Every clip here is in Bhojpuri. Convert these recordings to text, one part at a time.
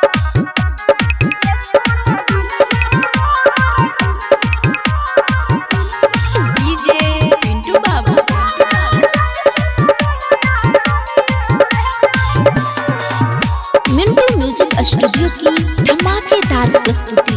स्टूडियो की धमाकेदार प्रस्तुति।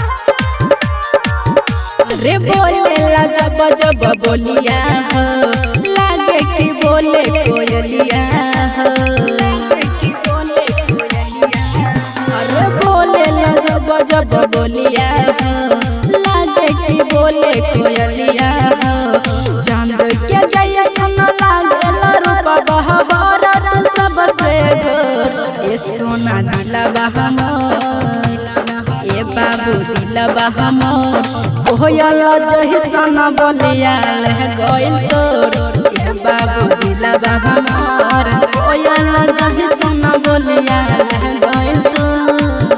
रे बोलेला जब जब बोलिया हो, लागे कि बोले कोयलिया हो, लागे कि बोले कोयलिया हो। रे बोलेला जब जब बोलिया हो, लागे कि बोले कोयलिया हो। चांद के जैसन लागेला रूपवा हमारा सबसे गोर। ए सोना दिलवा हमर, ए बाबू दिलवा हमर, कोयल जैसन बोलिया गइल तोर। ए बाबू दिलवा हमर, कोयल जैसन बोलिया गइल तोर।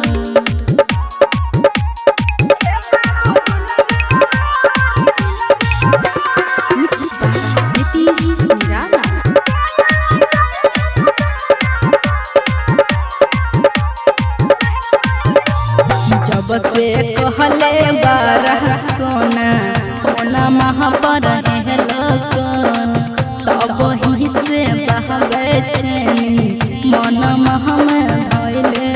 जब से कहले बारह सोना होना महा पर हेलकन, तब ही से बहबै छेनी मन महा में धइले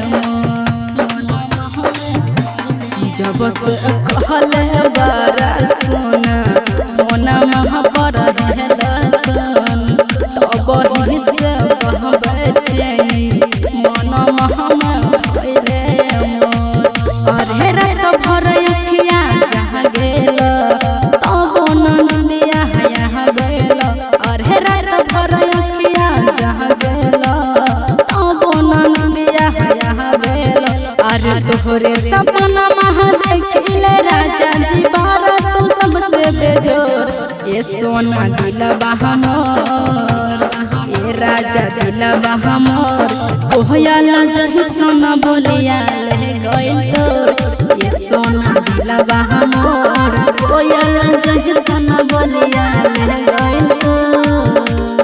मन। जब से कहले बारह सोना होना महा पर हेलकन, तब ही से बहबै छेनी मन महा में धइले। अरे रात भर अखिया जहाँ गेल, तब ननिया यहाँ गेल। अरे रात भर अखिया जहाँ गेल, तब ननिया यहाँ गेल। अरे तोहरे सपना महा देखिले राजा जी बारा तू सबसे बेजोर। ये सोना दिलवा हमर, ये राजा दिलवा हमर, कोयल जैसन बोलिया गइल तोर। ये सोना दिलवा हमर, कोयल जैसन बोलिया गइल तोर।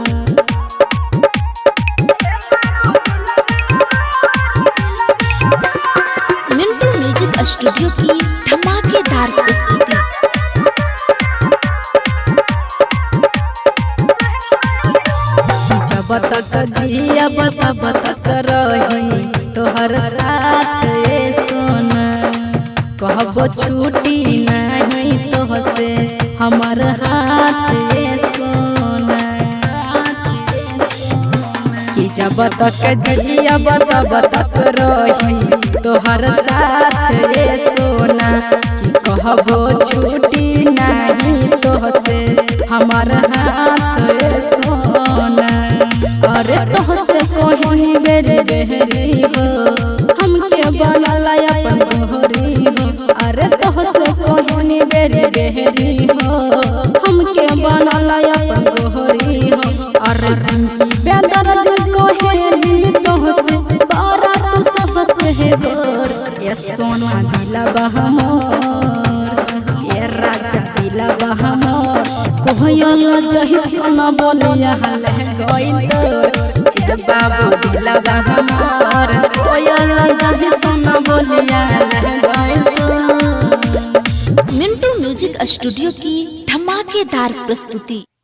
मिंटू म्यूजिक स्टूडियो की धमाकेदार प्रस्तुति। जब तक जिया तब तक रही तोहर साथ ये सोना, कहबो छूटी नहीं तोहसे हमर हाथ ये सोना। कि जब तक जिया तब तक रही तोहर साथ ये सोना, कि कहबो छूटी नहीं तोहसे हमर हाथ ये सोना। अरे तोहसे कोही बेरे बेहरी हो, हमके बनला अपन गोहरी हो। अरे तोहसे कोही बेरे बेहरी हो, हमके बनला अपन गोहरी हो। अरे बेदर्द कोहेली तोहसे बारा तू सबसे है गोर। ये सोना दिलवा हमर, ये राजा दिलवा हमर, कोयल जैसन बोलिया गइल तोर। ए बाबू दिलवा हमर, कोयल जैसन बोलिया गइल तोर। मिंटू म्यूजिक स्टूडियो की धमाकेदार प्रस्तुति।